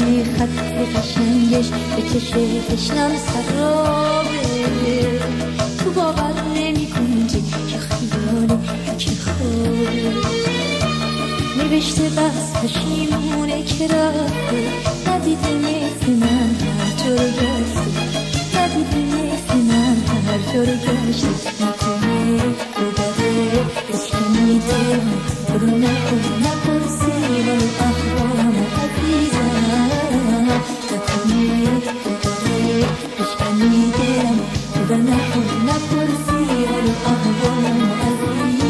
نکنه خط قشنگش به چشم تشنم سرابه. تو باور نمی کنی که خیاله که خوابه. نوشته بس پشیمونه که رفته، ندیدی مثل من هر جا رو گشته، ندیدی مثل من هر جا رو گشته. نکنه دوباره بشکنی دلم، برو نکنه نپرسی ولو احوالم عزیزم. نکنه دوباره بشکنی دلم، برو نکنه نپرسی ولو احوالم عزیزم.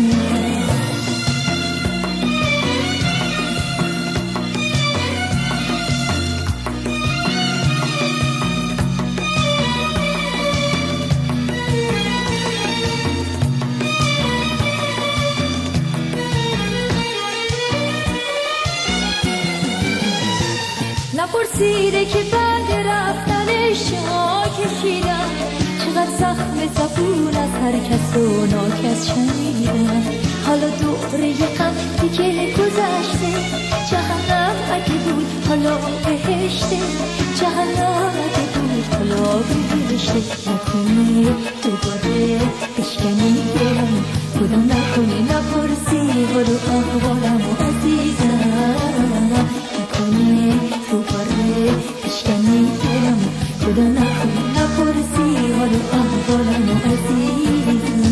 نپرسیده که بعد رفتنش ها کشیدم، چقدر زخم زبون از هر کس و ناکس شنیدم. حالا دوره غم دیگه گذشته، جهنم اگه بود حالا بهشته، جهنم اگه بود حالا بهشته. نکنه دوباره بشکنی دلم، خدا نکنه نپرسی ولو احوالم عزیزم. نکنه دوباره بشکنی دلم، خدا نکنه نپرسی ولو احوالم عزیزم.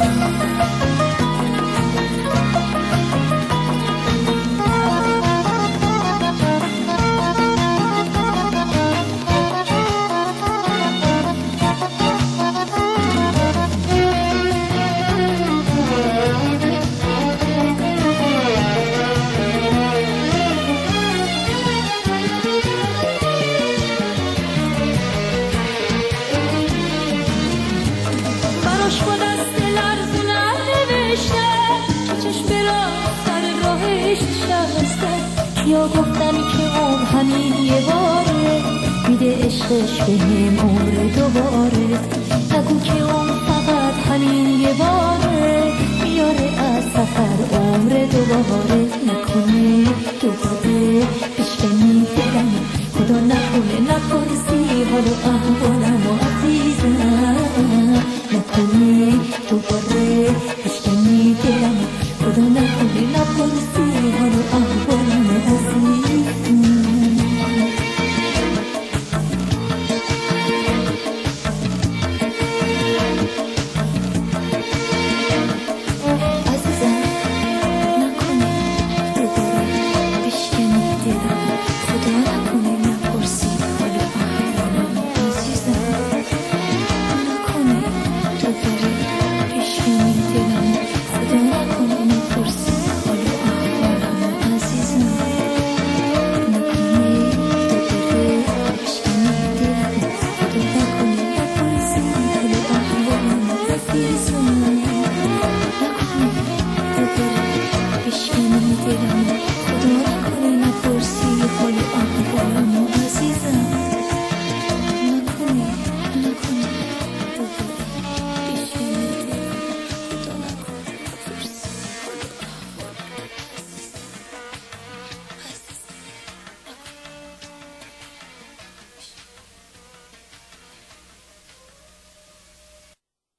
یا گفتن که عمر همین یه باره، میده عشقش بهم عمر دوباره. نگو که عمر فقط همین یه باره، میاره از سفر عمر دوباره. نکنه دوباره بشکنی